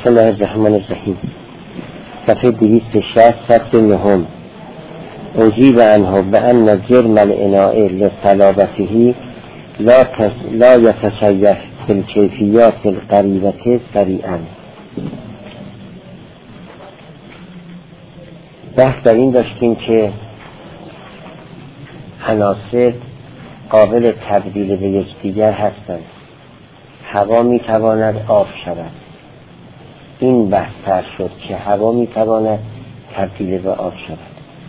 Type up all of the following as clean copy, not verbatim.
بسم الله الرحمن الرحیم. صفحه 260 سطر نهم. اجیب عنه بأن جرم الاناء لصلابته لا يتشيع في الكيفيات القريبة سریعا. بحث در این داشتیم که عناصر قابل تبدیل به یکدیگر هستند. هوا میتواند آب شود. این بحث تر شد که هوا میتواند تبدیل به آب شود.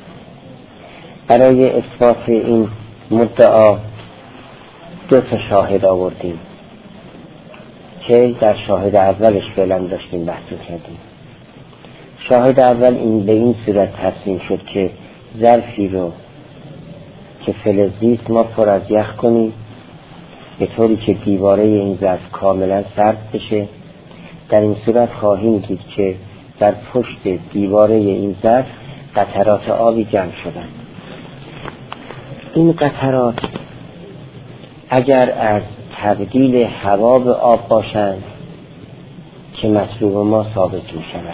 برای اثبات این مدعا دو تا شاهد آوردیم که در شاهد اولش فعلا داشتیم بحث کردیم. شاهد اول این به این صورت ترسیم شد که ظرفی رو که فلزیست ما پر از یخ کنیم به طوری که دیواره این ظرف کاملا سرد بشه. در این صورت خواهیم دید که در پشت دیواره این ظرف قطرات آبی جمع شدند. این قطرات اگر از تبدیل هوا به آب باشند که مطلوب ما ثابت می شود،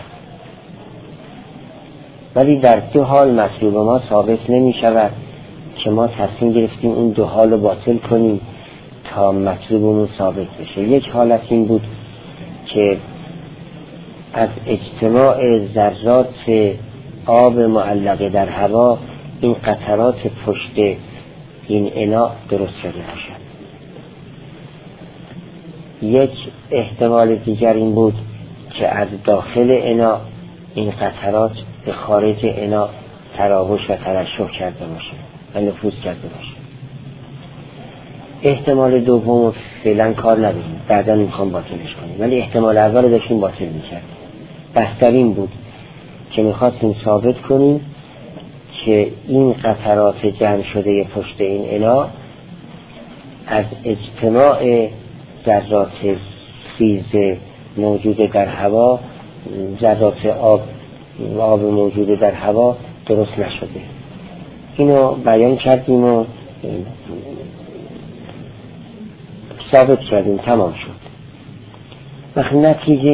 ولی در دو حال مطلوب ما ثابت نمی شود که ما تصمیم گرفتیم اون دو حال رو باطل کنیم تا مطلوبمون ثابت بشه. یک حالت این بود که از اجتماع ذرات آب معلقه در هوا این قطرات پشت این اناء درست شده باشد. یک احتمال دیگر این بود که از داخل اناء این قطرات به خارج اناء تراوش و ترشح کرده باشه و نفوذ کرده باشه. احتمال دوم فعلا کار نداریم، بعدا میخوام باطلش کنیم، ولی احتمال اول داشتیم باطل میکردیم. بحث این بود که میخواستیم ثابت کنیم که این قطرات جمع شده پشت این اناء از اجتماع ذرات خیز موجود در هوا، ذرات آب موجود در هوا درست نشده. اینو بیان کردیم و ثابت کردیم، تمام شد. وقتی نتیجه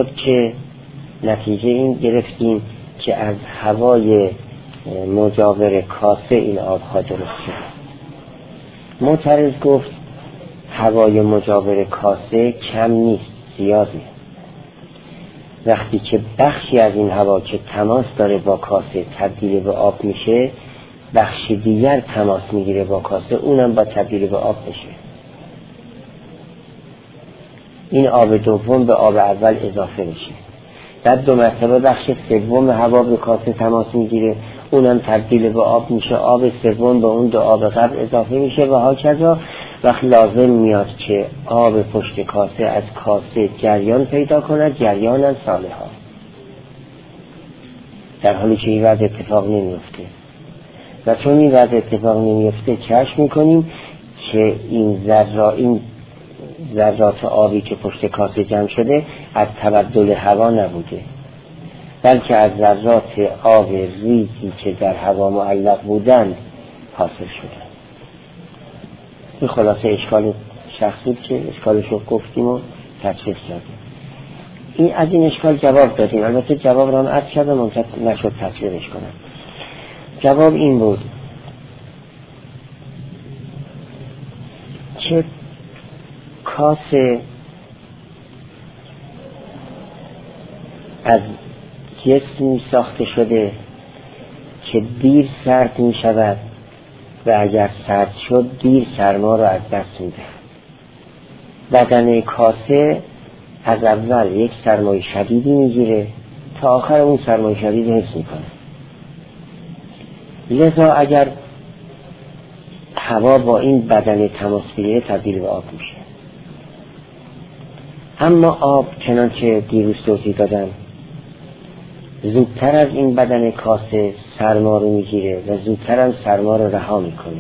این گرفتیم که از هوای مجاور کاسه این آبها درست شد. معترض گفت هوای مجاور کاسه کم نیست، زیاده. وقتی که بخشی از این هوا که تماس داره با کاسه تبدیل به آب میشه، بخش دیگر تماس میگیره با کاسه، اونم با تبدیل به آب بشه. این آب دوم به آب اول اضافه میشه. بعد دو مرتبه بخش سوم هوا به کاسه تماس میگیره، اونم تبدیل به آب میشه. آب سوم به اون دو آب قبل اضافه میشه و هاکذا. وقت لازم میاد که آب پشت کاسه از کاسه جریان پیدا کند، جریان صالحا، در حالی که این وضع اتفاق نمیفته. و چون این وضع اتفاق نمیفته کشف میکنیم که این ذرات آبی که پشت کاسه جمع شده از تبدل هوا نبوده، بلکه از ذرات آب ریزی که در هوا معلق بودند حاصل شده. این خلاصه اشکال شخص بود که اشکالش رو گفتیم و تشریح کردیم. از این اشکال جواب دادیم. البته جواب رو هم عرض کردم، نشد تشریحش کنم. جواب این بود که کاسه از جسمی ساخته شده که دیر سرد می شود و اگر سرد شد دیر سرما را از دست می دهد. بدن کاسه از اول یک سرمای شدیدی می گیره تا آخر اون سرمای شدید حس می کنه. لذا اگر هوا با این بدن تماس بگیره تبدیل به آب میشه. اما آب چنانچه دیروز توضیح دادم زودتر از این بدن کاسه سرما رو میگیره و زودتر هم سرما رو رها میکنه.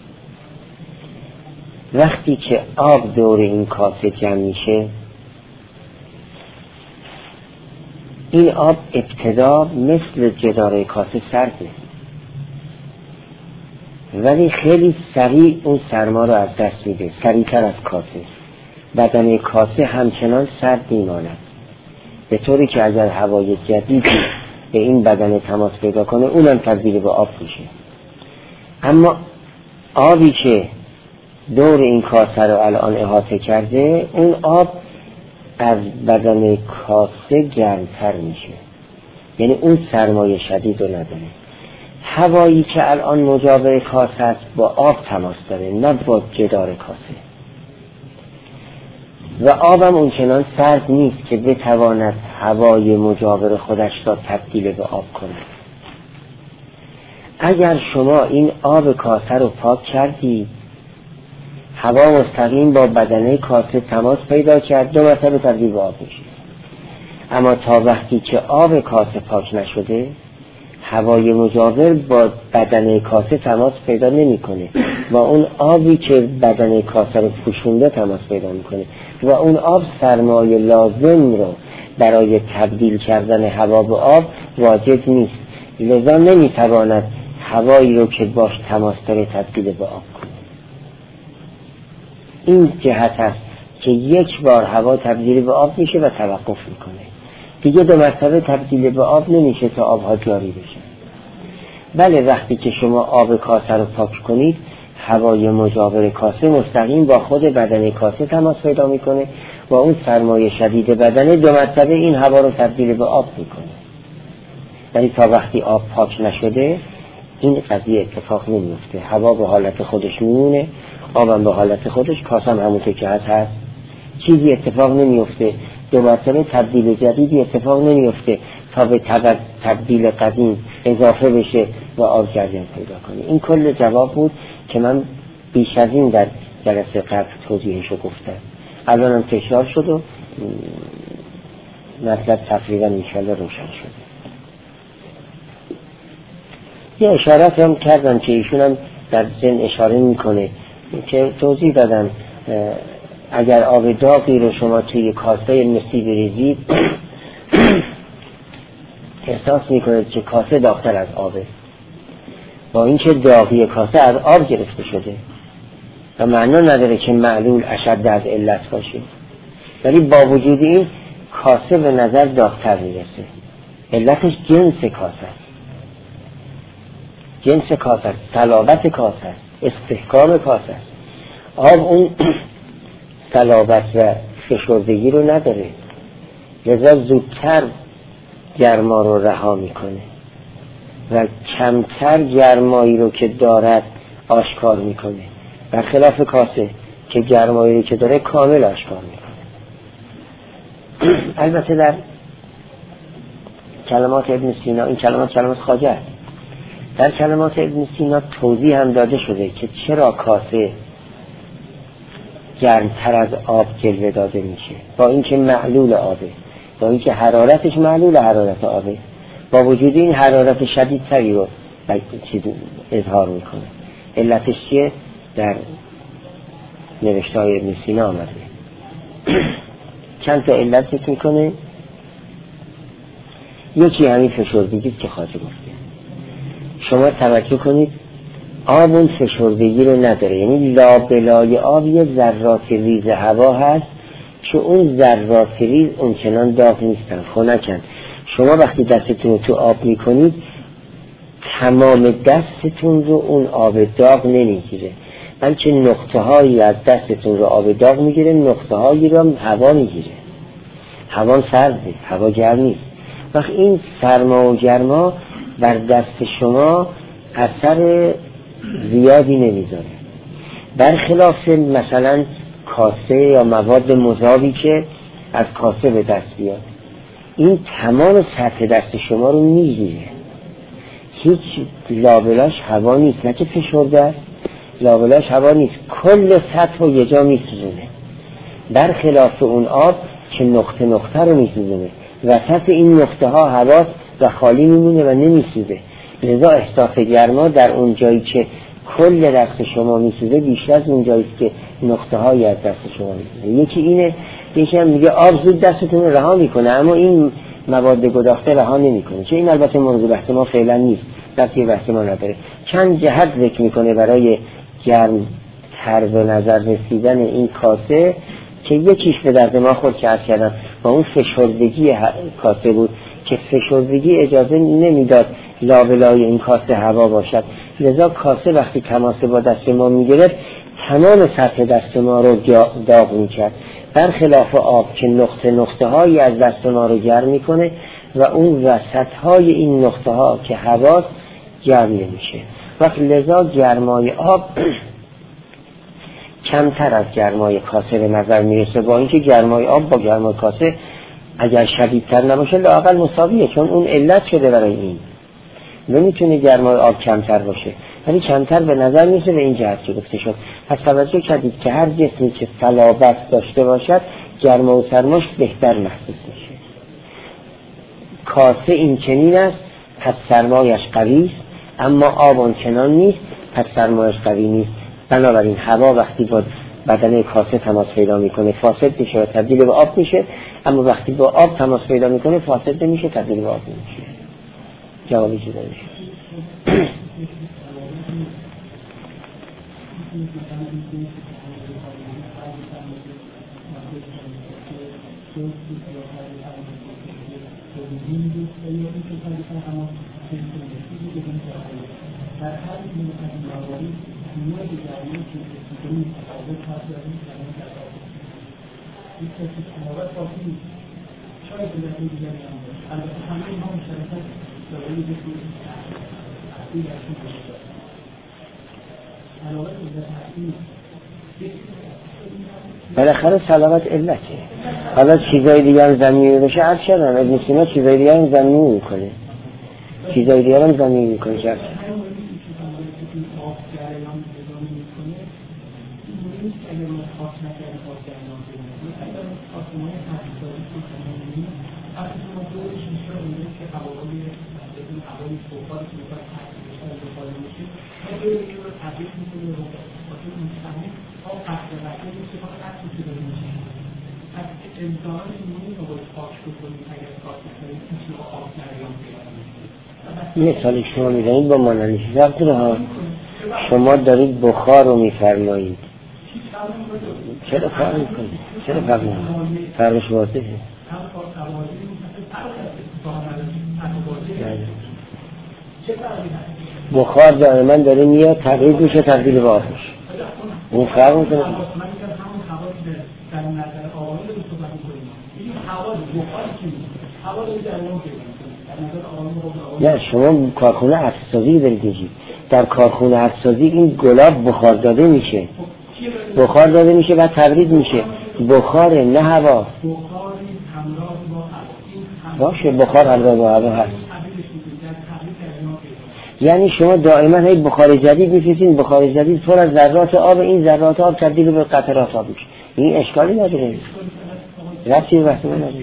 وقتی که آب دور این کاسه جمع میشه، این آب ابتدا مثل جداره کاسه سرده، ولی خیلی سریع اون سرما رو از دست میده، سریعتر از کاسه. بدن کاسه همچنان سرد میماند. به طوری که اگر هوای جدیدی به این بدن تماس پیدا کنه اونم تبدیل به آب میشه. اما آبی که دور این کاسه رو الان احاطه کرده، اون آب از بدن کاسه گرمتر میشه، یعنی اون سرمایه شدید رو نداره. هوایی که الان مجاور کاسه است با آب تماس داره، نه با جدار کاسه، و آبم اونچنان سرد نیست که بتواند هوای مجاور خودش را تبدیل به آب کنه. اگر شما این آب کاسه رو پاک کردی، هوا مستقیم با بدنه کاسه تماس پیدا کرد، 2 مرتبه تبدیل به آب میشه. اما تا وقتی که آب کاسه پاک نشده، هوای مجاور با بدنه کاسه تماس پیدا نمیکنه و اون آبی که بدنه کاسه رو پوشونده تماس پیدا میکنه و اون آب سرمایه لازم رو برای تبدیل کردن هوا به آب واجد نیست، لذا نمیتواند هوایی رو که باش تماس داره تبدیل به آب کنه. این جهت است که یک بار هوا تبدیل به آب میشه و توقف میکنه، دیگه 2 مرتبه تبدیل به آب نمیشه تا آبها جاری بشه. بله، وقتی که شما آب کاسه رو پاک کنید، هوای مجاور کاسه مستقیم با خود بدن کاسه تماس پیدا میکنه و اون سرمایه شدید بدنه 2 مرتبه این هوا رو تبدیل به آب میکنه. ولی تا وقتی آب پاک نشده این قضیه اتفاق نمیفته، هوا به حالت خودش میمونه، آبم به حالت خودش، کاسه هم همون که هست، چیزی اتفاق نمیفته. 2 مرتبه تبدیل جدیدی اتفاق نمیفته تا به تبدیل قدیم اضافه بشه و آب جریان پیدا کنه. این کل جواب بود که من بیش از این در جلسه قبل توضیحشو گفتم. الانم تکرار شد و مطلب تقریبا انشالله روشن شد. یه اشارت هم کردم که ایشون هم در ذهن اشاره میکنه که توضیح دادم اگر آب داغی رو شما توی کاسه مسی بریزید احساس میکنید که کاسه داغ‌تر از آبه، با اینکه داغی کاسه از آب گرفته شده و معنا نداره که معلول اشد از علت باشه، ولی با وجود این کاسه به نظر داغ‌تر میرسه. علتش جنس کاسه است، جنس کاسه است، صلابت کاسه است، استحکام کاسه است. آب اون صلابت و فشردگی رو نداره، لذا زودتر گرما رو رها میکنه و کمتر گرمایی رو که دارد آشکار میکنه، برخلاف کاسه که گرمایی رو که داره کامل آشکار میکنه. البته در کلمات ابن سینا، این کلمات خواجه است، در کلمات ابن سینا توضیح هم داده شده که چرا کاسه گرمتر از آب جلوه داده میشه، با اینکه معلول آبه، با اینکه حرارتش معلول حرارت آبه، با وجود این حرارت شدیدتری رو اظهار میکنه. علتش چیه؟ در نوشته‌های ابن سینا آمده. چند تا علت ذکر میکنه. یکی همین فشردگی که خواجه گفته. شما توجه کنید آب اون فشردگی رو نداره، یعنی لابلای آب یه ذرات ریز هوا هست که اون ذرات ریز اونچنان داغ نیستن، خنکن. شما وقتی دستتون رو تو آب میکنید تمام دستتون رو اون آب داغ نمیگیره، بلکه نقطه هایی از دستتون رو آب داغ میگیره، نقطه هایی رو هوا میگیره. هوا سرده، هوا گرم نیست. وقتی این سرما و گرما بر دست شما اثر زیادی نمیذاره، برخلاف مثلا کاسه یا مواد مذابی که از کاسه به دست بیاد، این تمام سطح دست شما رو میگیره، هیچ لابلاش هوا نیست، نه که فشرده است، لابلاش هوا نیست، کل سطح رو یه جا میسوزونه، برخلاف اون آب که نقطه نقطه رو میسوزونه، وسط این نقطه ها هواست و خالی میمونه و نمیسوزه، لذا احساس گرما در اون جایی که کل دست شما میسوزه بیشتر از اون جایی که نقطه هایی از دست شما میسوزه. یکی اینه، یکی هم میگه آب زود دستتون رو رها میکنه اما این مواد گداخته رها نمیکنه، که این البته موضوع بحث ما فعلا نیست، دستی بحث ما نداره. چند جهت ذکر میکنه برای گرم تر به نظر رسیدن این کاسه که یکیش به درد ما خود که عرض کردم و اون فشردگی کاسه بود که فشردگی اجازه نمیداد لابلای این کاسه هوا باشد. لذا کاسه وقتی تماس با دست ما میگرفت تمام سطح دست ما رو داغ میکرد، برخلاف آب که نقطه نقطه هایی از دست ما رو گرم میکنه و اون وسط های این نقطه ها که هواست گرم نمیشه. وقت لذا گرمای آب کمتر از گرمای کاسه به نظر میرسه، با اینکه گرمای آب با گرمای کاسه اگر شدیدتر نباشه لااقل مساویه، چون اون علت شده برای این. نمیتونه گرمای آب کمتر باشه، ولی کمتر به نظر میرسه به این جهت که گفته شد. پس توجه کردید که هر جسمی که صلابت داشته باشد گرما و سرماش بهتر محسوس میشه. کاسه این چنین است پس سرمایش قوی است، اما آب آن چنان نیست پس سرمایش قوی نیست. بنابراین هوا وقتی با بدن کاسه تماس پیدا میکنه فاسد میشه و تبدیل به آب میشه، اما وقتی با آب تماس پیدا میکنه فاسد نمیشه، تبدیل به آب نمیشه. جوابی چی داره؟ بالاخره صلابت علته. حالا چیزای دیگه هم زمینی بشه عرض شدن، ابن سینا چیزای دیگه هم زمینی میکنه، چیزای دیگه هم زمینی میکنه که مثالی شما میدونید با مانندی ها شما دارید بخار رو میفرمایید، چرا فرق میکنید؟ چرا فرق میکنید؟ فرقش واضحه. بخار دائما داره میاد تغییر میشه تبدیل به آب میشه، اون فرق میکنه. نه شما کارخونه عکس‌سازی دارید میگید، در کارخونه عکس‌سازی این گلاب بخار داده میشه، بخار داده میشه بعد تبرید میشه، بخار نه هوا. باشه بخار همراه با هوا هست، یعنی شما دائما هی بخار جدید میفرستین، بخار جدید پر از ذرات آب، این ذرات آب تبدیل به قطرات آب میشه، این اشکالی نداره، ربطی به بحث ما نداره.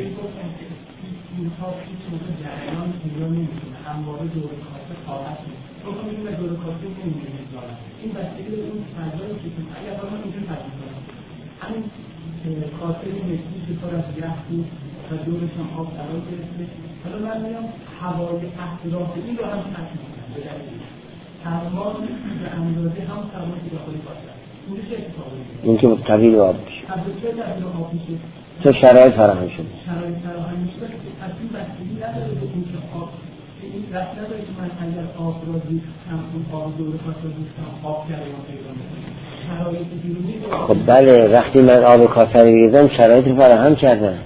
خاطر نسبی که پر از یخ بود و دورشان آب قرار گرفته. حالا من میگم هوای اطراف این رو هم تحقیق کنم به دلیل سرما به اندازه هم سرما که داخل کاسه است. اون چه اتفاقی میفته؟ این که تبدیل به آب میشه. تبدیل به آب میشه. چه شرایط فراهم شده؟ شرایط فراهم میشه. از این بستگی نداره به این که آب این رفت نداره که من اگر آب را ریختم اون آب دور کاسه ریختم آب جریان پیدا میکنه. خب بله وقتی من آب کاسه رو می‌ریزم شرایط رو فراهم کردم.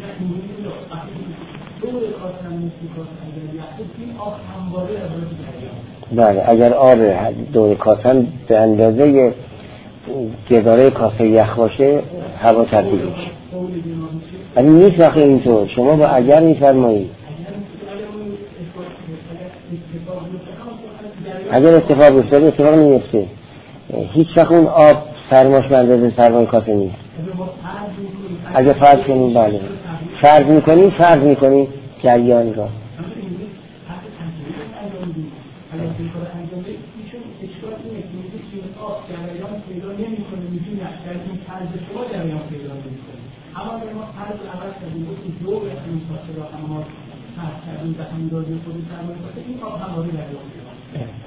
بله اگر آب دور کاسه به اندازه گداره کاسه یخ باشه هوا تبدیل میشه، ولی نیست وقتی اینطور. شما با اگر میفرمایید اگر اتفاق افتاده اتفاق نمیفته، هیچ وقت اون آب سرماش به اندازه سرمای کاسه نیست. اگه فرض کنیم بله فرض میکنیم جریان را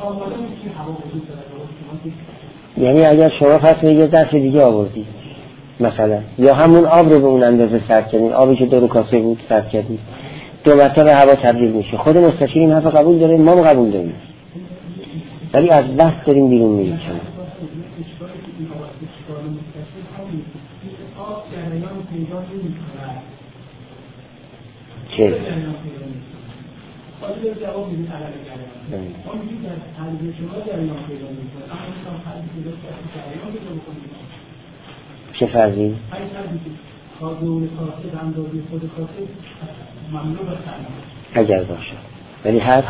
یعنی اگر شما فرض کنید یه ظرف دیگه آوردید مثلا، یا همون آب رو به اون اندازه سرد کردین، آبی که دور کاسه بود سرد کردین، 2 مرتبه هوا تبدیل میشه. خود مستشیر این حرف قبول داره، ما قبول داریم، ولی از بحث داریم بیرون میریم. چه؟ چه فرضی؟ اگر باشه ولی هست؟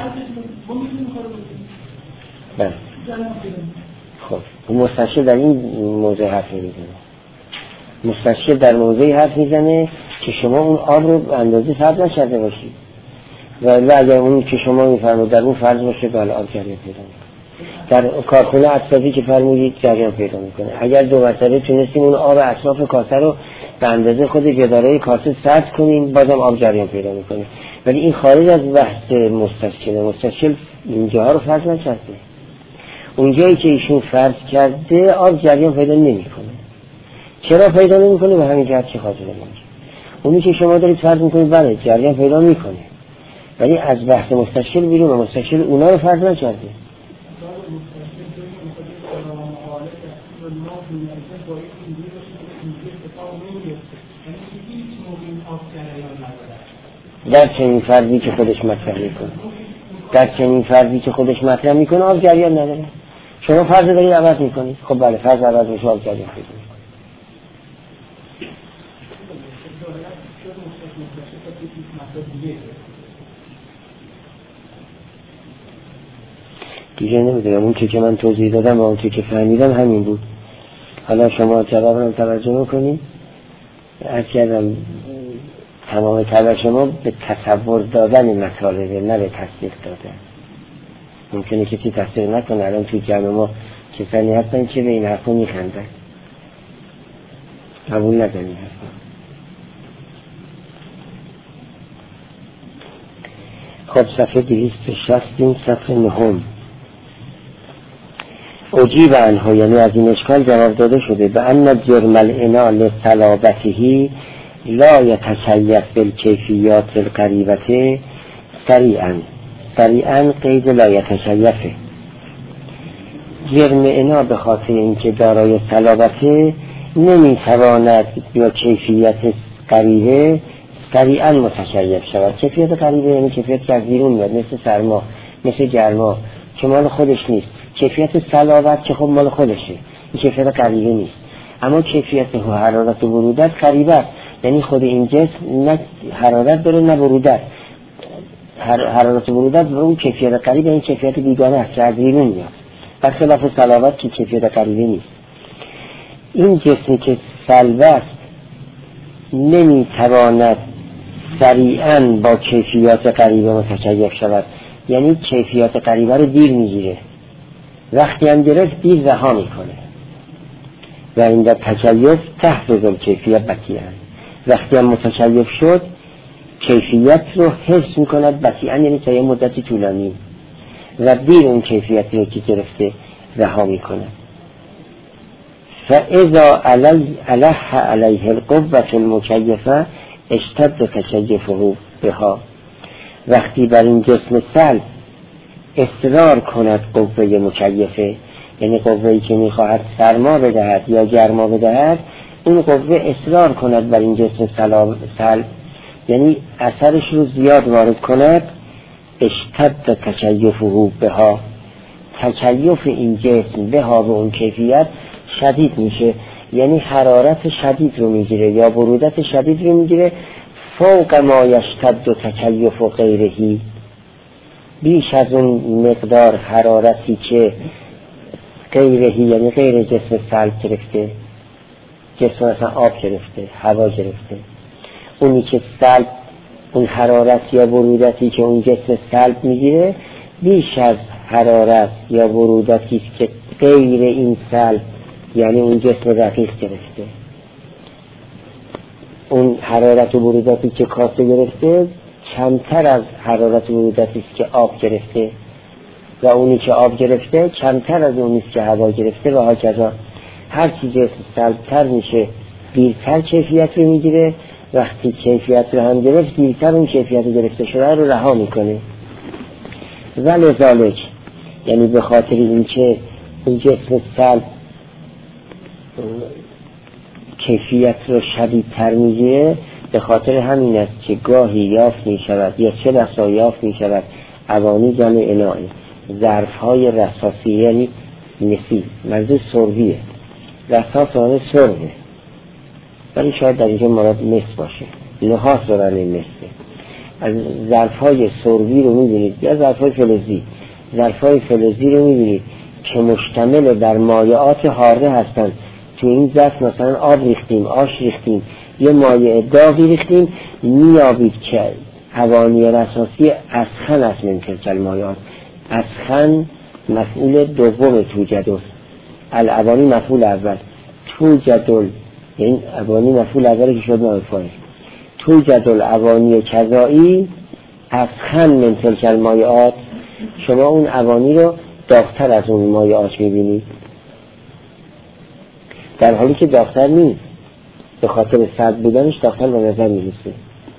بله. خب مستشیر در این موضوع حرف میزنه، مستشیر در موضوعی حرف میزنه که شما اون آب رو اندازه فرض نشده باشید و اگر اون که شما میفرمایید در اون فرض باشه بله آب جریان پیدا میکنه. در کارخونه عطسازی که فرمودید جریان پیدا میکنه. اگر 2 مرتبه تونستیم اون آب اطراف کاسه رو به اندازه خود جداره کاسه سرد کنیم بازم آب جریان پیدا میکنه. ولی این خارج از بحث مستشیره. مستشیر اینجاها رو فرض نکرده. اونجایی که ایشون فرض کرده آب جریان پیدا نمیکنه. چرا پیدا نمیکنه؟ به همین جهت که خاطر نمیشه. اونی که شما دارید فرض میکنید بله جریان پیدا میکنه، ولی از بحث مستشیر بیرون و مستشیر اونا رو فرض نکرده. در چنین فرضی که خودش مطرح میکنه، در چنین فرضی که خودش مطرح میکنه آب جریان نداره. شما فرض دارید عوض میکنید، خب بله فرض عوض میشه آب جریان پیدا میکنه. دیگه نمیدونم، اون که من توضیح دادم و اون که فهمیدم همین بود. حالا شما جوابم توجه میکنید. عرض کردم تمام تلاش ما به تصور دادن مطالبه نه به تصدیق دادن. ممکنه کسی تصدیق نکنه. الان توی جمع ما کسانی هستن که به این حرفا میخندن، قبول ندارن این حرفا. خب صفحه 260 صفحه 9 اجیب عنه، یعنی از این اشکال جواب داده شده به ان جرم الاناء لصلابته لا یتکیف بالکیفیات القریبه سریعا قید لا یتکیفه. جرم اناء به خاطر اینکه دارای صلابته نمیتواند یا کیفیت قریبه سریعا متکیف شود. کیفیت قریبه یعنی کیفیت که از بیرون میاد، مثل سرما مثل گرما که مال خودش نیست. کیفیت صلابت که خب مال خودشه، این کیفیت قریبه نیست. اما کیفیت حرارت و برودت قریبه است، یعنی خود این جسم نه حرارت داره نه برودت. حرارت و برودت و اون کیفیت قریبه این کیفیت بیگانه است که از بیرون میاد، برخلاف صلابت که کیفیت قریبه نیست. این جسمی که صلب است نمیتواند سریعا با کیفیات قریبه متکیف شود، یعنی کیفیات قریبه رو دیر میگیره، وقتی هم گرفت دیر رها میکنه و این در تکیف تحفظ الکیفیت بطیئن. وقتی هم متکیف شد کیفیت رو حفظ میکند بطیئن، یعنی تا یه مدتی طولانی، و دیر اون کیفیت رو که گرفته رها میکنه. فاذا علیه القوة المکیفه اشتد تکیفه بها. وقتی بر این جسم صلب اصرار کند قوه مکیفه، یعنی قوه‌ای که میخواهد سرما بدهد یا گرما بدهد، این قوه اصرار کند بر این جسم صلب، یعنی اثرش رو زیاد وارد کند، اشتد تکیفه بها، تکیف این جسم بها به اون کیفیت شدید میشه، یعنی حرارت شدید رو میگیره یا برودت شدید رو میگیره، فوق ما یشتد تکیف غیرهی، بیش از اون مقدار حرارتی که غیرهی یعنی غیر جسم صلب گرفته، جسم مثلا آب گرفته، هوا گرفته، اونی که صلب، اون حرارت یا برودتی که اون جسم صلب میگیره بیش از حرارت یا برودتی که غیر این صلب یعنی اون جسم رقیق گرفته. اون حرارت و برودتی که کاسه گرفته کمتر از حرارت و برودتی است که آب گرفته، و اونی که آب گرفته کمتر از اونی که هوا گرفته، و هکذا هر چی جسم سلبتر میشه دیرتر کیفیت رو میگیره، وقتی کیفیت رو هم گرفت دیرتر اون کیفیت گرفته شده رو رها میکنه. ولذالک، یعنی به خاطر اینکه این جسم سلب کیفیت رو شدیدتر میگیره، به خاطر همین است که گاهی یافت میشود یا چه بسا یافت میشود اوانی جمع اناعی، ظرف های رصاصی، یعنی نسی، منظور سربیه، رصاص آنه سربه، ولی شاید در اینجا مراد مس باشه، نحاس دارن مسه. از ظرف های سربی رو میبینید یا ظرف های فلزی، ظرف های فلزی رو میبینید که مشتمل بر مایعات حاره هستند. تو این ظرف مثلا آب ریختیم، آش ریختیم، یه مایع داغی ریختیم، میابید که اوانی رصاصی اسخن است من تلک المایعات. اسخن مفعول دوم توجد، الاوانی مفعول اول، توجد یعنی اوانی مفعول اولی که شد نایفای، توجد الاوانی کذایی اسخن من تلک المایعات. شما اون اوانی رو داغ‌تر از اون مایعات میبینید، در حالی که داغ‌تر نیست، به خاطر سرد بودنش داغ‌تر به نظر میرسه،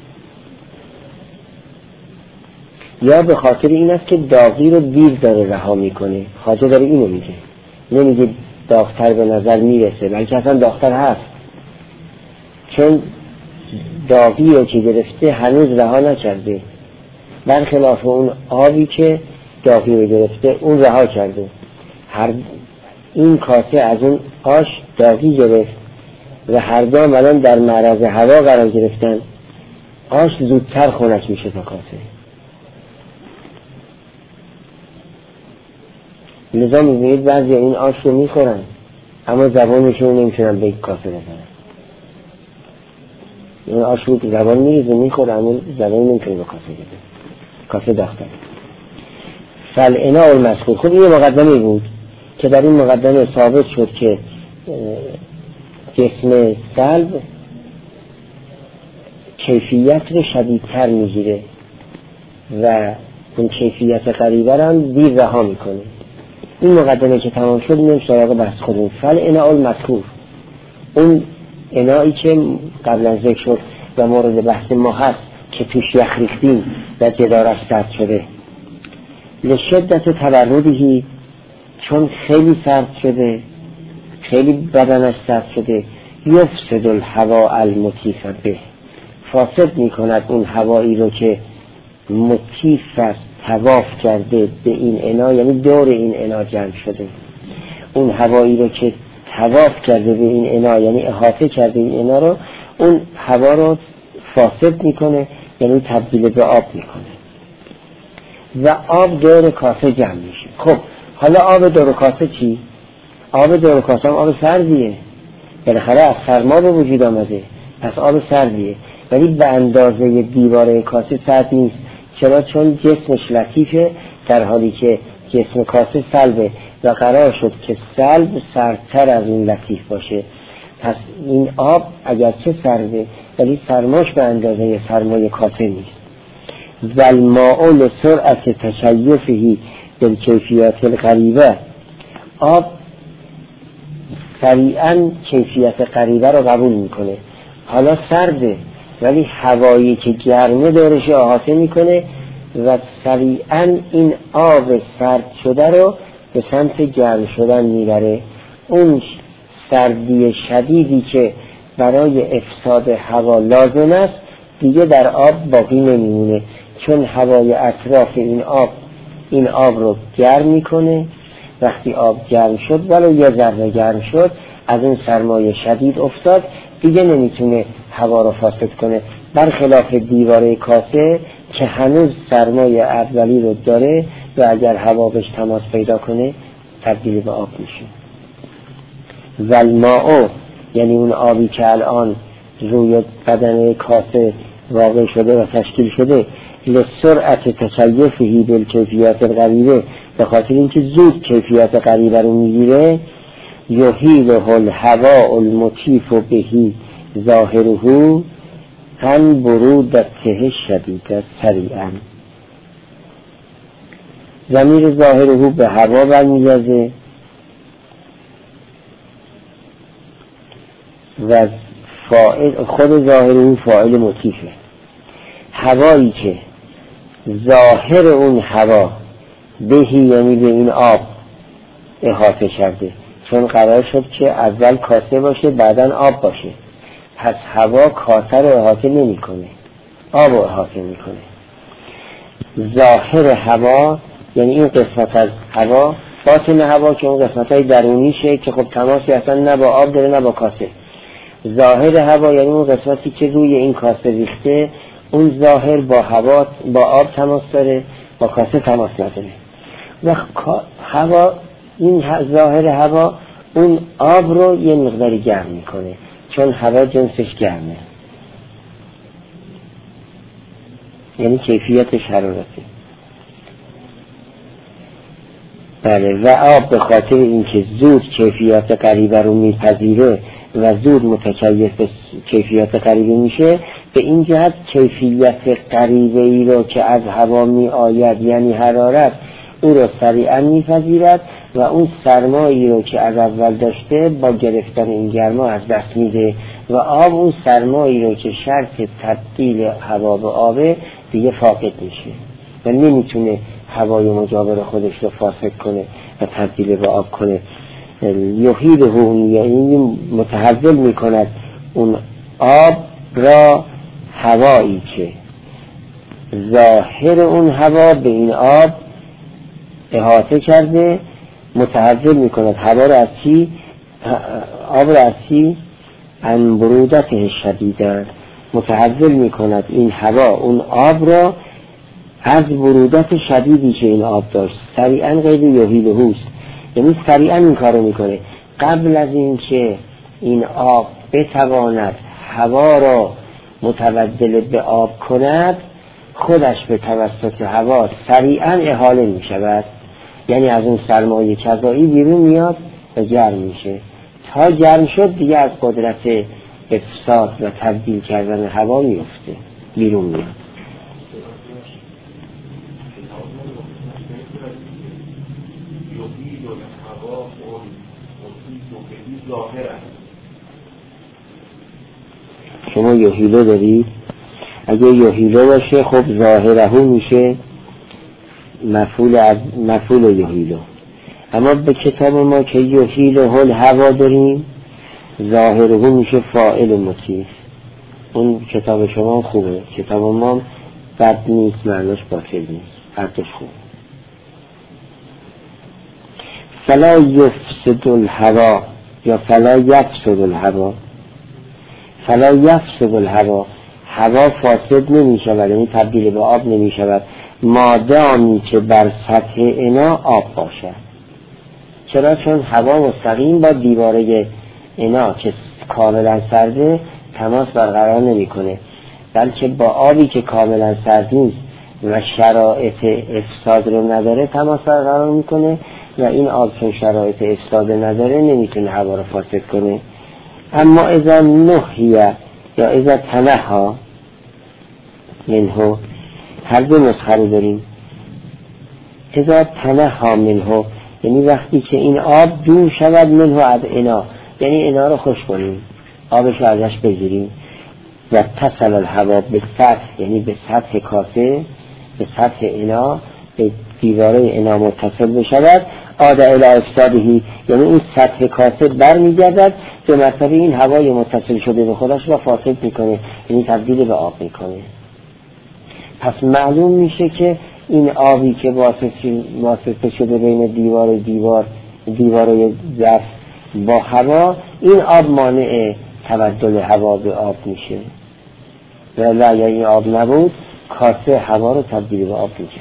یا به خاطر این است که داغی رو دیر داره رها میکنه. خواجه داره اینو میگه، نمیگه داغ‌تر به نظر میرسه، بلکه اصلا داغ‌تر هست، چون داغی رو که گرفته هنوز رها نکرده، برخلاف اون آبی که داغی رو گرفته اون رها کرده. این کاسه از اون آش داغی گرفت و هر دو الان در معرض هوا قرار گرفتن، آش زودتر خنک میشه تا کاسه. لذا میبینید بعضی این آش رو میخورن اما زبانشون نمیتونن به یک کاسه بزنن. این آش رو که زبان میریزه میخوره اما زبان نمیتونه به کاسه بزنه، کاسه داختر. فالاناء المذکور. خب این مقدمه بود که در این مقدمه ثابت شد که جسم سلب کیفیت رو شدیدتر میگیره و اون کیفیت غریبه رو هم دیر رها میکنه. این مقدمه که تمام شد میریم سراغ بحث خودمون. فالاناء المذکور، اون انایی که قبلا ذکر شد و مورد بحث ما هست که توش یخ ریختیم و جدارش سرد شده، لشدت تبردهی، چون خیلی سرد شده، خیلی بدنش سرد شده، یفسد الهوا المطیف به، فاسد میکند اون هوایی رو که مطیف است، طواف کرده به این انا، یعنی دور این انا جمع شده. اون هوایی رو که طواف کرده به این انا، یعنی احاطه کرده این انا رو، اون هوا رو فاسد میکنه، یعنی تبدیل به آب میکنه و آب دور کاسه جمع میشه. خب حالا آب دور کاسه چی؟ آب دور کاسه هم آب سردیه، بالاخره از سرما به وجود آمده، پس آب سردیه، ولی به اندازه دیواره کاسه سرد نیست. چرا؟ چون جسمش لطیفه، در حالی که جسم کاسه سلبه و قرار شد که سلب سردتر از این لطیف باشه. پس این آب اگرچه سرده ولی سرماش به اندازه سرمای کاسه نیست. والماء لسرعت تشیفه بالکیفیات الغریبه، آب سریعا کیفیت غریبه رو قبول میکنه. حالا سرده ولی هوایی که گرمه دورش احاطه میکنه و سریعا این آب سرد شده رو به سمت گرم شدن میبره. اون سردی شدیدی که برای افساد هوا لازم است دیگه در آب باقی نمیمونه، چون هوای اطراف این آب رو گرم میکنه. وقتی آب گرم شد ولو یه ذره گرم شد، از اون سرمایه شدید افتاد، دیگه نمیتونه هوا رو فاسد کنه، برخلاف دیواره کاسه که هنوز سرمایه اولی رو داره و اگر هوا بهش تماس پیدا کنه تبدیل به آب میشه. والماء یعنی اون آبی که الان روی بدن کاسه واقع شده و تشکیل شده، لسرعت تشیفه بالکیفیات الغریبه، به خاطر اینکه زود کیفیت غریبه رو میگیره، یحیله الهواء المطیف بهی ظاهره هم برودته شدیده سریعا. ضمیر ظاهره به هوا برمیگرده و فاعل خود ظاهره فاعل مطیفه. هوایی که ظاهر اون هوا بهی یعنی به این آب احاطه کرده، چون قرار شد که اول کاسه باشه بعدن آب باشه، پس هوا کاسه رو احاطه نمی کنه، آب رو احاطه می کنه. ظاهر هوا یعنی این قسمت از هوا، باطن هوا که اون قسمت های درونیشه که خب تماسی اصلا نه با آب داره نه با کاسه. ظاهر هوا یعنی اون قسمتی که روی این کاسه ریخته، اون ظاهر با هوا با آب تماس داره، با کاسه تماس نداره. و هوا این ظاهر هوا اون آب رو یه مقداری گرم میکنه، چون هوا جنسش گرمه، یعنی کیفیت حرارتی. بله، و آب به خاطر اینکه زود کیفیت غریبه رو میپذیره و زود متکیف به کیفیت غریبه میشه، به این جهت کیفیت غریبه ای رو که از هوا می آید یعنی حرارت، او رو سریعا میپذیرد و اون سرمایی رو که از اول داشته با گرفتن این گرما از دست میده و آب اون سرمایی رو که شرط تبدیل هوا به آبه دیگه فاقد میشه و نمیتونه هوای مجاور خودش رو فاسد کنه و تبدیل به آب کنه. یحیله یعنی متحول میکند اون آب را هوایی که ظاهر اون هوا به این آب احاطه کرده، متحول میکند هوا را از چی؟ آب را از چی؟ عن برودته شدیدن، متحول میکند این هوا اون آب را از برودت شدیدی که این آب داشت. سریعا غیر یحیلهوست، یعنی سریعا این کارو میکنه. قبل از این که این آب بتواند هوا را متبدل به آب کند، خودش به توسط هوا سریعا احاله میشود، یعنی از اون سرمایه کذایی بیرون میاد و گرم میشه. تا گرم شد دیگه از قدرت افساد و تبدیل کردن هوا میفته، بیرون میاد. شما یحیله دارید؟ اگه یحیله باشه خب ظاهره میشه مفعول یحیله. اما به کتاب ما که یحیله هوا داریم، ظاهره میشه فاعل مطیف. اون کتاب شما خوبه، کتاب ما بد نیست، معناش باطل نیست، حرفش خوبه. فلا یفسد الهوا یا فلا یفسد الهوا، فلا یفسد الهوا، هوا فاسد نمی شود، یعنی تبدیل به آب نمی شود مادامی که بر سطح انا آب باشد. چرا؟ چون هوا مستقیم با دیواره انا که کاملا سرده تماس برقرار نمی کنه، بلکه با آبی که کاملا سرد نیست و شرایط افساد رو نداره تماس برقرار میکنه و این آب چون شرایط افساد نداره نمیتونه هوا رو فاسد کنه. اما اذا نحیه یا اذا تنها منه، هر دو نسخه رو داریم. اذا تنها منه یعنی وقتی که این آب دور شود منه از انا، یعنی انا رو خوش کنیم، آبش رو ازش بگیریم. و تصل الهوا به سطح، یعنی به سطح کاسه، به سطح انا، به دیواره انا متصل بشود. عاد الی افسادهی، یعنی این سطح کاسه بر میگردد به مرتبه این هوای متصل شده به خودش را فاسد میکنه، یعنی تبدیل به آب میکنه. پس معلوم میشه که این آبی که واسطه شده بین دیوار ظرف با هوا، این آب مانع تبدل هوا به آب میشه. ولی اگر این آب نبود کاسه هوا رو تبدیل به آب میشه.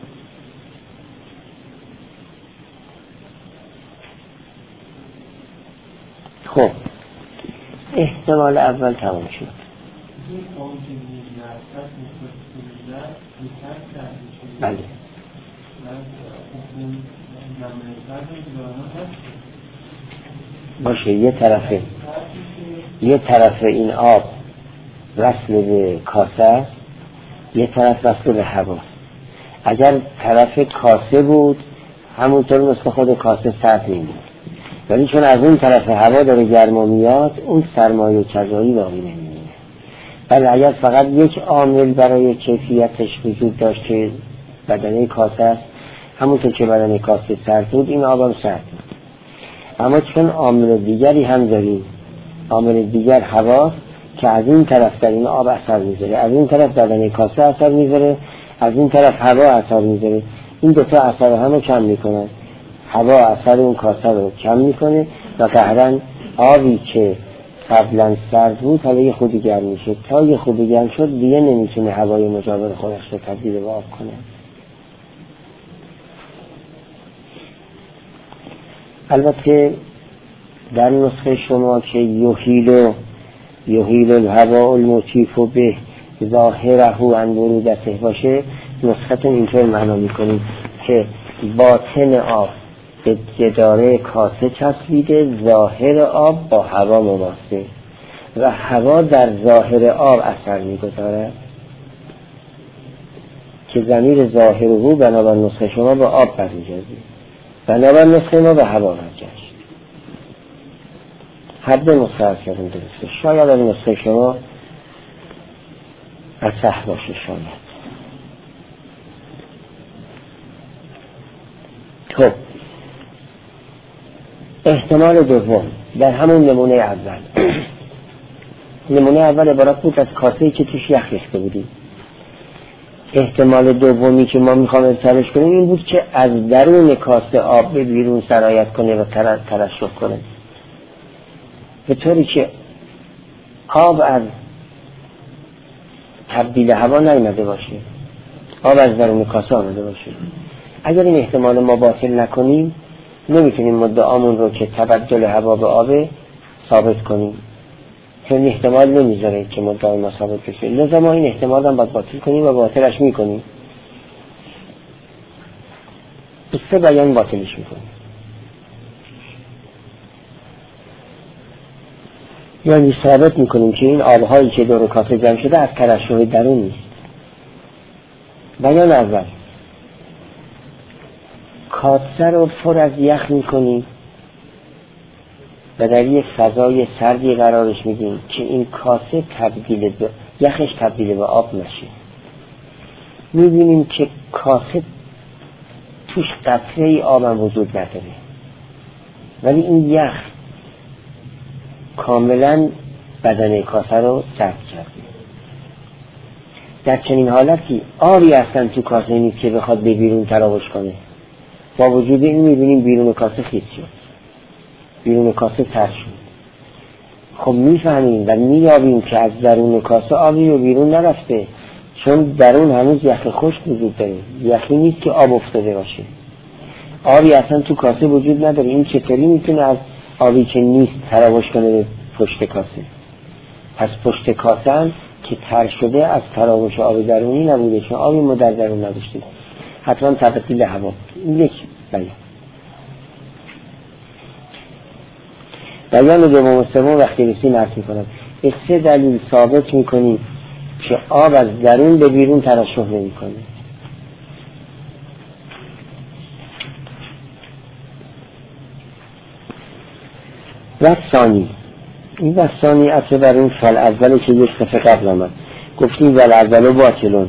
خب احتمال اول تمام شد. بله باشه، یه طرف این آب وصل به کاسه است، یه طرف وصل به هوا. اگر طرف کاسه بود همونطور مثل خود کاسه سرد میمود، ولی چون از اون طرف هوا داره گرما میاد، اون سرمایه کذایی باقی نمیمونه. ولی اگر فقط یک عامل برای کیفیتش وجود داشت که بدنه کاسه است، همونطور که بدنه کاسه سرد بود، این آب هم سرد بود. اما چون عامل دیگری هم داریم، عامل دیگر هواست که از این طرف در این آب اثر میذاره، از این طرف بدنه کاسه اثر میذاره، از این طرف هوا اثر میذاره. این دوتا اثر همو کم میکنن. هوا اثر اون کاسه رو کم میکنه و قهرن آبی که قبلا سرد بود حالا یه خودی گرم میشه. تا یه خودی گرم شد دیگه نمیتونه هوای مجاور خودش رو تبدیل به آب کنه. البته در نسخه شما که یحیل الهوا المطیف به ظاهره عن ورودته باشه، نسختون اینطور معنا میکنیم که باطن آب به جداره کاسه چسبیده، ظاهر آب با هوا مماسه و هوا در ظاهر آب اثر میگذاره که ضمیر ظاهر او بنابر نسخه شما به آب برمیگرده، بنابر نسخه ما به هوا برگشت. حد نسخه از کردن درسته. شاید از نسخه شما اصح باشه. شاید خب احتمال دوم در همون نمونه اول نمونه اول عبارت بود از کاسه‌ای که توش یخ ریخته بودیم. احتمال دومی که ما میخوام ارسالش کنیم این بود که از درون کاسه آب به بیرون سرایت کنه و ترشح کنه، به طوری که آب از تبدیل هوا نیامده باشه، آب از درون کاسه آمده باشه. اگر این احتمال ما باطل نکنیم نمیتونیم مدعامون رو که تبدل هوا به آب ثابت کنیم، چون احتمال نمیذاره که مدعای ما ثابت بشه. لذا ما این احتمال هم باید باطل کنیم و باطلش میکنیم. به سه بیان باطلش میکنیم. یعنی ثابت میکنیم که این آبهایی که دور کاسه جمع شده از ترشح درون نیست. بیان اول، کاسه رو پر از یخ میکنیم و در یک فضای سردی قرارش میدیم که این کاسه یخش تبدیل به آب نشه. میبینیم که کاسه توش قطره ای آب هم وجود نداره، ولی این یخ کاملا بدن کاسه رو سرد کرده. در چنین حالتی آبی اصلا تو کاسه نیست که بخواد به بیرون تراوش کنه. با وجود این میبینیم بیرون کاسه خیس شد، بیرون کاسه تر شد. خب میفهمیم و میابیم که از درون کاسه آبی رو بیرون نرفته، چون درون هنوز یخ خشک وجود داره، یخی نیست که آب افتاده باشه. آبی اصلا تو کاسه وجود نداره. این چطوری میتونه از آبی که نیست تراوش کنه به پشت کاسه؟ پس پشت کاسه هم که تر شده از تراوش آب درونی نبوده، چون آبی ما در درون نداشته، حتما تبدیل هوا. این یک بیان دوم و سوم وقتی رسیم عرض میکنم. به سه دلیل ثابت میکنیم که آب از درون به بیرون ترشح نمیکنه. و ثانی، این و ثانی اصلا بر اون فل اولی که یک صفحه قبل آمد گفتیم ول اولو باطلون.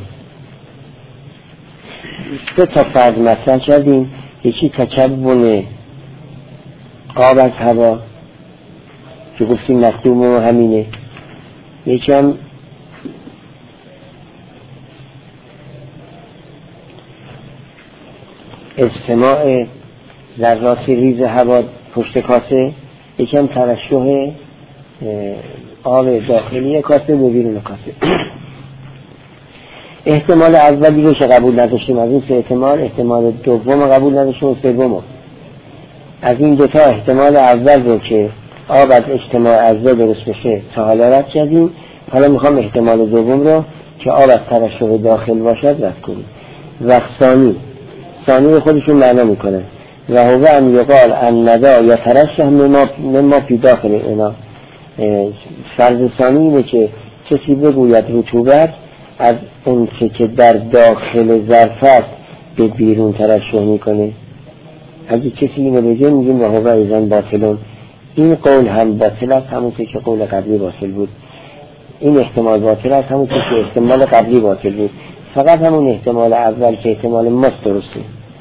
سه تا فرض مطرح کردیم. یکی تکون آب از هوا که گفتیم مصدوم و همینه. یکی هم اجتماع ذرات ریز هوا پشت کاسه. یکی هم ترشح آب داخلی کاسه به بیرون کاسه. احتمال اولی رو که قبول نداشتیم از این سه احتمال دوم قبول نداشتیم و سوم. از این دوتا احتمال اول رو که آب از اجتماع اجزا درست بشه تا حالا رد کردیم. حالا میخوام احتمال دوم رو که آب از ترشح داخل باشد رد کنیم. و ثانی خودشون معنا میکنه و هو ان یقال ان ندا یا ترشح مما فی داخل اینا. فرض ثانی اینه که کسی بگوید رطوبت از اون که در داخل ظرف است به بیرون ترشح میکنه. اگه کسی اینو بگه میگیم و هو ایضا باطلون. این قول هم باطل است همونطور که قول قبلی باطل بود. این احتمال باطل است همونطور که احتمال قبلی باطل بود. فقط همون احتمال اول که احتمال ماست درسته.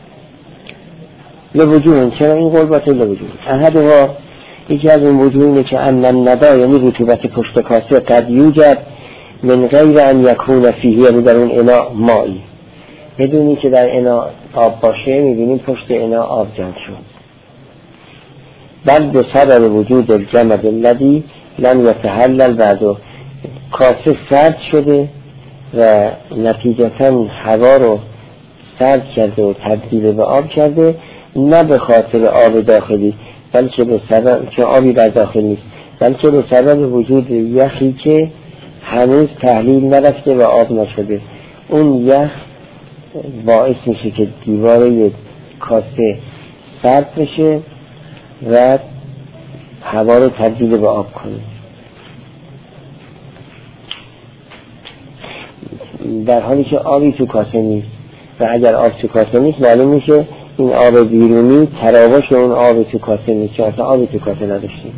لوجوه. چرا این قول باطل؟ لوجوه احدها، یکی از این وجوه اینه که ان الندا یعنی رطوبت پشت کاسه قد یوجد من غیر ان یکون فیه، یعنی در اون اناء مایی، بدونی که در اناء آب باشه میبینیم پشت اناء آب جمع شد. بل به سبب وجود الجمد الذی لم یتحلل بعده، کاسه سرد شده و نتیجتا هوا رو سرد کرده و تبدیل به آب کرده، نه به خاطر آب داخلی بلکه به سبب که آبی در داخل نیست، بلکه به سبب وجود یخی که هنوز تحلیل نرفته و آب نشده. اون یخ باعث میشه که دیواره کاسه سرد بشه و هوا رو تبدیل به آب کنه. در حالی که آبی تو کاسه نیست و اگر آب تو کاسه نیست معلوم میشه این آب بیرونی تراوش اون آب تو کاسه نیست، چون اصلا آبی تو کاسه نداشتیم.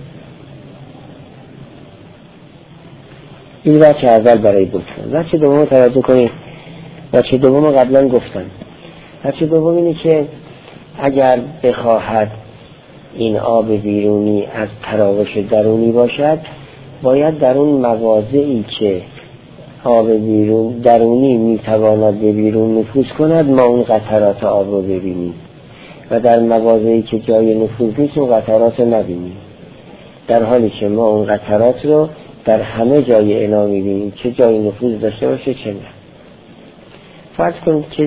این وجه اول برای بطلان. وجه دوم توجه کنید، وجه دوم قبلا گفتم. وجه دوم اینه که اگر بخواهد این آب بیرونی از تراوش درونی باشد، باید در اون مواضعی که آب بیرون درونی میتواند به بیرون نفوذ کند ما اون قطرات آب رو ببینیم و در مواضعی که جای نفوذ نیست اون قطرات رو نبینیم، در حالی که ما اون قطرات رو در همه جای انا میبینیم، چه جای نفوذ داشته باشه چه نه. فرض کنید که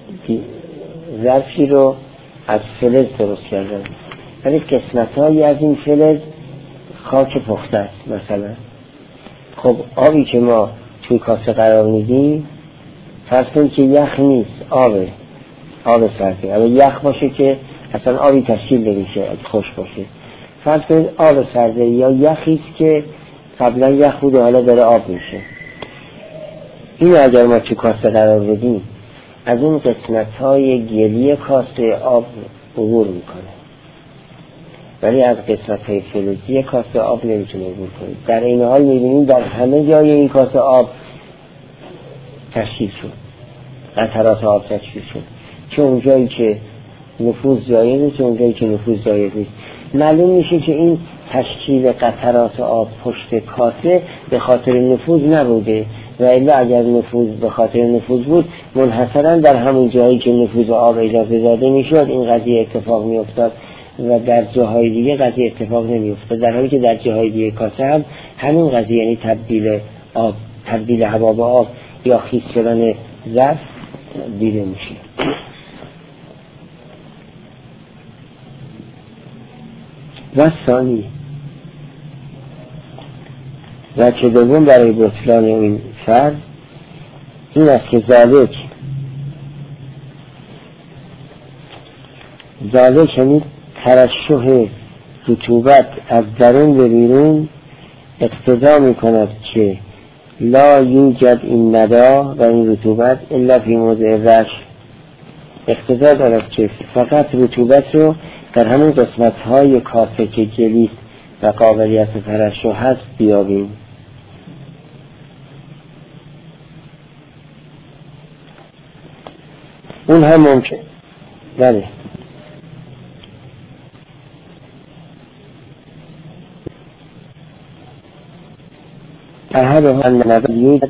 ظرفی رو از فلز درست کردن، ولی قسمت‌هایی از این فلز خاک پخته است مثلا. خب آبی که ما توی کاسه قرار میدیم فرض کنید که یخ نیست، آب سرده. اما یخ باشه که اصلا آبی تشکیل نمیشه، خوش باشه. فرض کنید آب سرده یا یخی است که قبلا یخ بوده حالا داره آب میشه. این اگر ما توی کاسه قرار بدیم از اون قسمت‌های گلی کاسه آب عبور میکنه، ولی از قسمت‌های فلزی کاسه آب نمیتونه عبور کنه. در این حال میبینیم در همه جای این کاسه آب تشکیل شد، قطرات آب تشکیل شد، چه اون جایی که نفوذ جایز چه اون جایی که نفوذ جایز نیست. معلوم میشه که این تشکیل قطرات آب پشت کاسه به خاطر نفوذ نبوده، و الا اگر نفوذ به خاطر نفوذ بود منحصرا در همون جایی که نفوذ آب اجازه داده میشد این قضیه اتفاق میافتاد و در جاهای دیگه قضیه اتفاق نمیافتاد، در حالی که در جاهای دیگه کاسه هم همین قضیه، یعنی تبدیل هوا به آب یا خیس شدن ظرف دیده میشه. و ثانی و که دوم برای بطلان این فرض این است که ذالک یعنی ترشح رطوبت از درون به بیرون اقتضا می کند که لا یوجد این ندا و این رطوبت الا فی موضع رش. اقتضا دارد که فقط رطوبت رو در همون قسمت های کاسه که جلیست و قابلیت ترشح هست بیابیم. اون هم ممکن بله. احدها ان ندا یوجد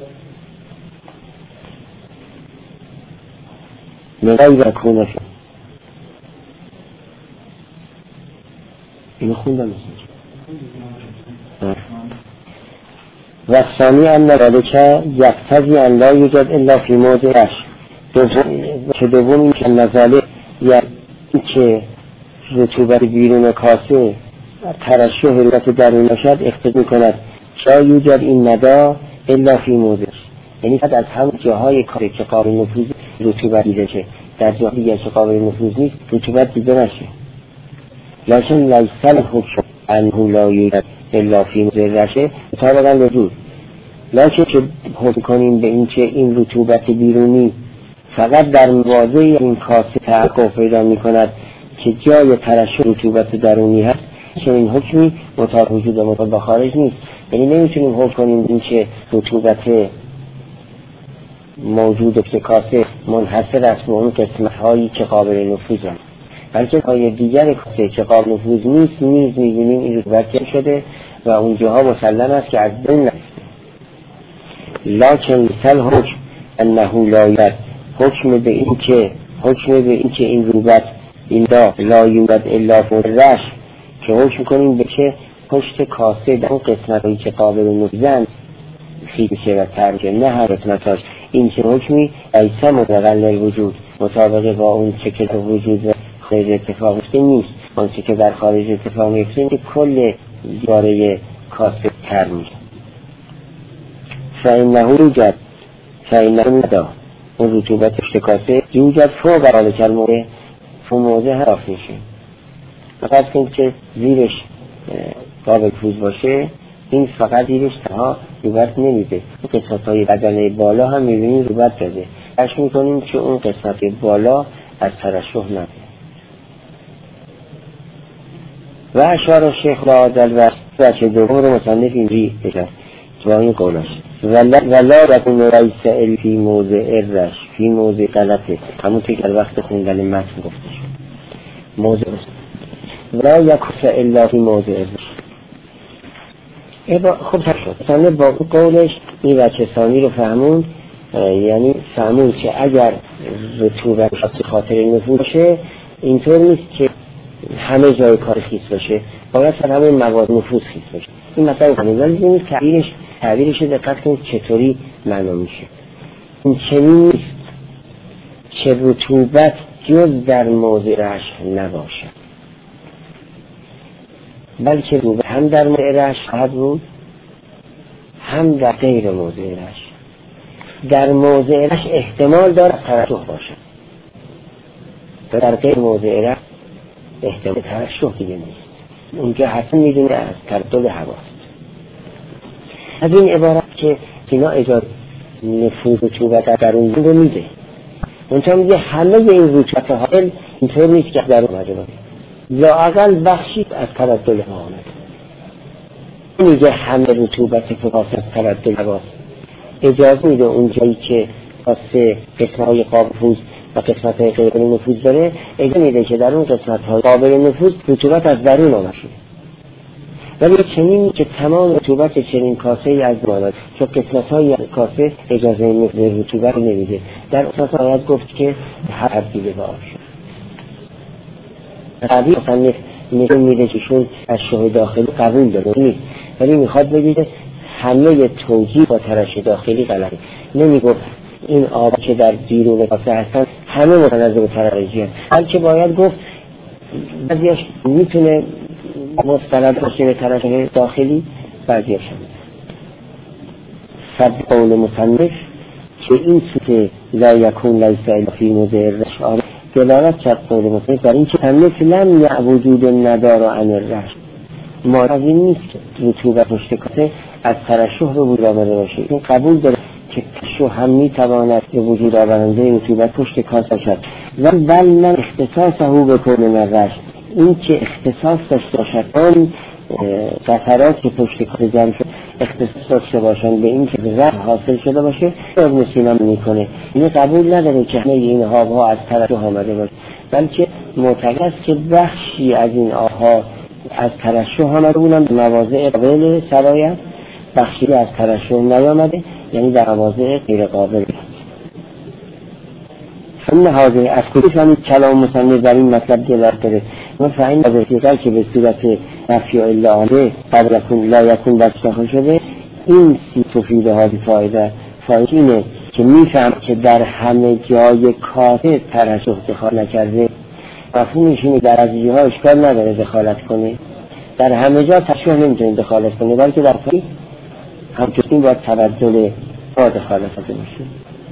من غیر یکون فیه. اینو خوندم و ثانی ان ذالک یقتضی ان لا یوجد الا فی موضع رش. دوم این که نزاله یعنی که رطوبت بیرون کاسه ترشح رطوبت درون باشد اقتضا می‌کند لا یوجد این ندا الا فی موضع، یعنی فقط از همون جاهای کاسه که قابل نفوذ رطوبت دیده شه، در جاهای دیگه که قابل نفوذ نیست رطوبت دیده نشه. لکن لیسل حکم انه لا یوجد الا فی موضع رشه مطابقاً وجود، لکن که حکم کنیم به این که این رطوبت بیرونی فقط در مواضع این کاسه تحقق پیدا می کند که جای ترشح رطوبت درونی هست چنین حکمی مطابق وجود و مطابق خارج نیست. یعنی نمیتونیم حکم کنیم این که رطوبت موجود که کاسه منحصر است به اون قسمت هایی که قابل نفوذ هست، بلکه های دیگر کاسه که قابل نفوذ نیست نیز میبینیم این رطوبت کم شده و اونجاها مسلم است که از بین نرفته. لکن مثل حکم انه لا حکم به این که این رطوبت این لا یوجد الا فرش، که حکم کنیم به که پشت کاسه در اون قسمت هایی که قابل نفوذند خیشه و ترکه، نه هر قسمتاش. این چه حکمی ایسا متقل الوجود، مطابقه با اون چه که در وجود و خارج اتفاق میفته نیست. اون چه که در خارج اتفاق میفته که کل دیاره کاسه تر میشه. فإنه یوجد ندا اون رطوبت پشت کاسه یوجد فوق قرار کلمه موضع حراف میشه. فقط که زیرش قابل نفوذ باشه، این فقط زیرش تنها رطوبت نمیده، اون قسمت های بدنه بالا هم میبینیم رطوبت داده. اش میکنیم که اون قسمت بالا از ترشح نده. و اشار شیخ لعادل و بچه دوم رو مصنف اینجی بشن با این قولاش ولا رکن رئیس ال فی موضع الرش فی موضع غلطه، همون که در وقت خوندن متن گفته شد موضع ولا یکف الا فی موضع الرش. خب شد مثلا با اون قولش این وجه ثانی رو فهمون، یعنی فهمون که اگر رطوبت خاطر نفوذ باشه اینطور نیست که همه جای کار خیس باشه، باید سر همه مواد نفوذ خیس باشه. این مثلا فهمون ولی این تعبیرش دقت کنید چطوری معنا میشه. این چنین نیست که رطوبت جز در موضع رشح نباشه، بلکه رطوبت هم در موضع رشح خواهد بود هم در غیر موضع رشح. در موضع رشح احتمال داره ترشح باشه، در غیر موضع رشح احتمال ترشح دیگه نیست. اونجا حتما میدونه از تردد هواست. از این عبارت که اینا اجازه نفوذ رطوبت در اون رو میده. اونجا میگه همه این رطوبت حائل اینطور نیست که در اون مجموعه یا اقل بخشی از تردد هوا آمده. میگه همه رطوبت فقاس از تردد هواست. اجازه میده اونجایی که خاصه قسمت‌های قابل نفوذ و قسمت‌های غیر نفوذ داره، اجازه میده که در اون قسمت‌های قابل نفوذ رطوبت از درون آمده. ولی چنین که تمام رطوبت چنین کاسه‌ای از ماند، چون قسمت‌های کاسه اجازه نفوذ رطوبت نمیده. در اساس آیات گفت که هر تبدیل به آب شد. قبیل مصنف نشون میده که شون از شوه داخلی قبول داره نیست، ولی میخواد بگیده همه توجیه با ترشح داخلی غلطه. نمیگفت این آب که در بیرون کاسه هستن همه متناسب با ترشحی هست، بلکه باید گفت بعضیش میتونه مستند باشه به ترشح داخلی، بعضیش هم صد قول مصنف که این سوته لا یکون لیس الا فی موضع الرشح دلالت کرد قول مصنف بر این که تملیک لم یعوجود ندار عن الرشح. ما از این نیست که رطوبت پشت کاسه از ترشح به وجود آمده باشه. این قبول داره که ترشح هم میتواند به وجود آورنده رطوبت پشت کاسه شد و بل من اختصاصه به کون الرشح، این که اختصاص داشته باشد آن قطرات که پشت کاسه جمع شد اختصاص داشته باشند به این که رشح حاصل شده باشه، ابن سینا میکنه. این قبول نداره که همه این آبها از ترشح آمده باشه، بلکه معتقد است که بخشی از این آبها از ترشح آمده بودن به مواضع قابل سرایت، بخشی از ترشح نیامده یعنی در مواضع غیر قابل. فإن هذه از کجا فهمید کلام مصنف در این مطلب دلالت داره؟ ما فهمیم از احتیاقی که به صورت نفی الا آمده قبل یکون لا یکون بس داخل شده، این سی تفید هذه فایده اینه که میفهم که در همه جای کاسه ترشح دخال نکرده. مفهومش اینه در از جاها اشکال نداره دخالت کنه، در همه جا ترشح نمیتونه دخالت کنه، بلکه در کاری همچنین این باید تبدل با دخالت کنه باشه.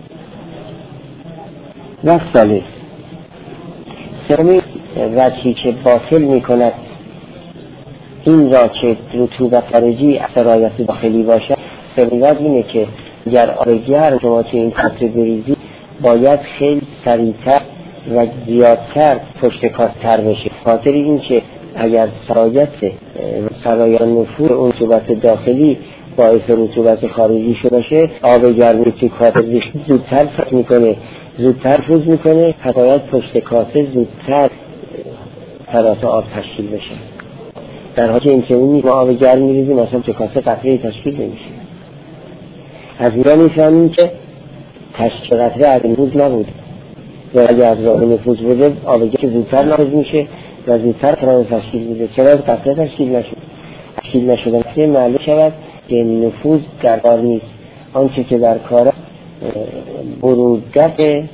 وقت ثالث سومی وجهی که باطل میکند این را که رطوبت خارجی سرایت داخلی باشد، سومی وجه اینه که اگر آب گرم شما توی این قطره بریزی باید خیلی سریعتر و زیادتر پشت کاستر بشه، خاطر این که اگر سرایت نفوذ اون رطوبت داخلی باعث رطوبت خارجی شده باشه، آب گرمی توی کاسه زودتر فوت میکنه، زودتر فوز میکنه، باید پشت کاسه زودتر تراس آب تشکیل بشه. در حالی که این که اون ما آب گرم میریزیم اصلا تو کاسه قطره تشکیل نمیشه. از اینجا میفهمیم که تشکیل قطره از نفوذ نبود و اگر از راه نفوذ بوده آب گرم زودتر نفوذ میشه و زودتر تراس تشکیل میشه. چرا قطره تشکیل نشده که معلوم شود که نفوذ در کار نیست. آنچه که در کار برودت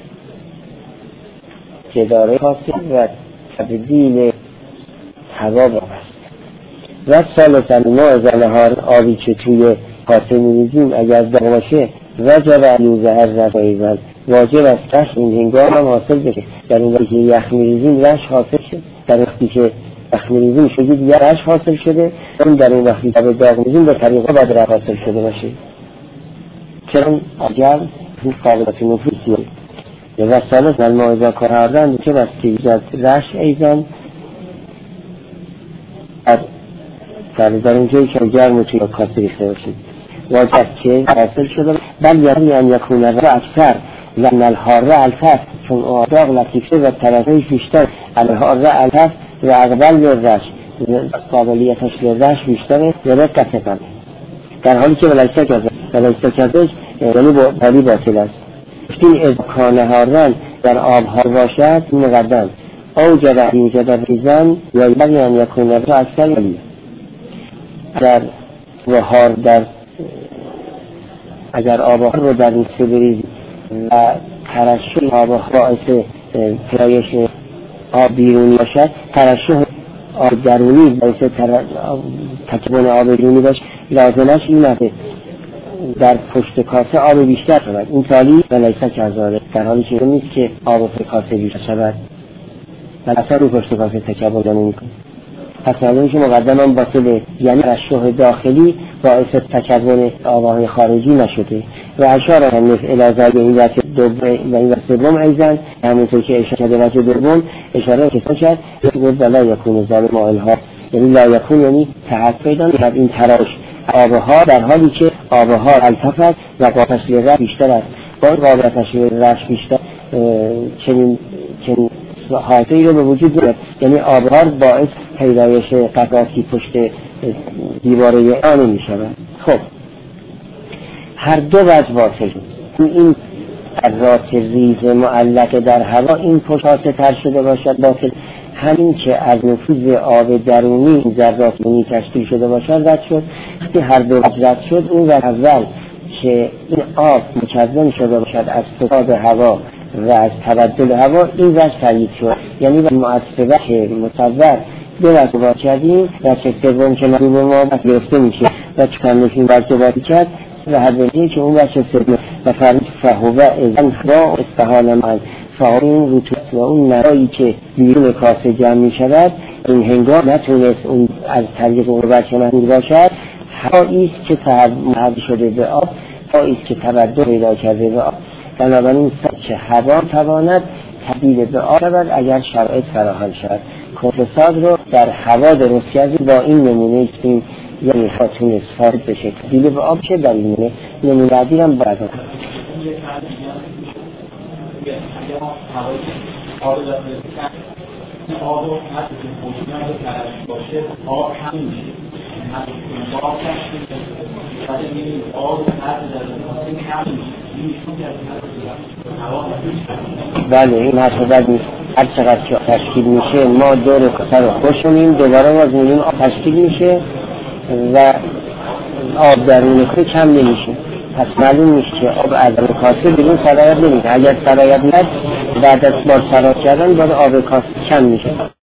جداره کاسه و تبدیل هوا است. و ثالثاً ما ازالهار آبی که توی کاسه میریزیم اگر داغ باشه وجب علیوزه هر رفایزن واجب است رش این هنگام هم حاصل بشه. در اون وقتی که یخ میریزیم رش حاصل شد، در وقتی که یخ میریزیم شدید یه رش حاصل شده، اون در اون وقتی که داغ میریزیم به طریقه باید رش حاصل شده باشه. چون اگر این قابلت نفوذیه و ثالث الماعزه کارهاردن که بستی ایجاد رش ایزن در اونجایی که گرم توی کاسه ریخته باشید واجب که حاصل شده بل یعنی ان یکون را اکثر لان الحاره الفت، چون داغ لطیفه و طرفش بیشتر، الحاره الفت و اقبل لرش قابلیتش لرش بیشتره و رقت کنه، در حالی که ولیسه کذش یعنی بالی باطل است. این از کانهاردن در آبها باشد مقدم اوجد یوجد ریزن یا یعنی ان یکون را اکثر در وهار در اگر آبها رو در این سه بریزی و ترشح آبها باعث پیدایش آب بیرونی باشد، ترشح آب درونی باعث تکون آب بیرونی باشه، لازمش این است در پشت کاسه آب بیشتر شود. این تالی و لیسه کذاره، در حالی که نیست که آب پشت کاسه بیشتر شود و اصلا رو پشت کاسه تکون نمی‌کنه. پس معلومه که مقدم باطله، یعنی ترشح داخلی باعث تکون آبهای خارجی نشده. و اشاره هنوز الازاده این وقت دوم و این وقت سوم ایزن، همونطور که اشاره کرده وقت دوم اشاره کسان کرد که گفت لا یکون ظالم آلها، یعنی لا یکون یعنی تحقیدان در این تراش آبها، در حالی که آبها التفت و قابلتش لرش بیشتر است. با قابلتش لرش بیشتر چنین حاصلی رو به وجود دارد، یعنی آبها باعث پیدایش قطعاتی پشت دیواره آن می شود. خب هر دو وجه باطل، این ذرات ریز معلق در هوا این پشت تر شده باشد باطل، همین که از نفوذ آب درونی این ذرات منی تشکیل شده باشد رد شد. وقتی هر دو وجه رد شد، اون وجه اول که این آب مکون شده باشد از فساد هوا و از تبدل هوا، این وجه تایید شد. یعنی به مؤثره که مصور دو وجه باید کردیم و چه سوم که مطلوب ما گرفته میشه و چکان نشین وجه باید کرد و هر وجهی که اون وجه سوم و فرمید فهوه ازن با استحال من فهوه این رطوبت و اون نرایی که بیرون کاسه جمع می شود این هنگام نتونست اون از طریق اون وجه محدود باشد، هواییست که محدود شده به آب، هواییست که تبدل پیدا کرده به آب. بنابراین که هوا تواند تبدیل به آب شود اگر شرایط فراهم شود. فساد رو در هوا درست کردیم با این نمونه که یعنی هوا تونست فارد بشه تبدیل به آب شه. در این نمونه بعدی هم باید آب و حتی که خوشنام رو ترش باشه آب همین میشه آب تشکیل بسید ولی میریم آب و حتی در این همین میشه. بله این حرف بد نیست. هر چقدر که تشکیل میشه ما دور کاسه رو خوشونیم، دوباره باز میریم آب تشکیل میشه و آب درون کاسه کم نمیشه. پس معلوم نیست که آب از کاسه بیرون سرایت نمیشه. اگر سرایت ند بعد از بار سرایت کردن باید آب کاسه کم میشه.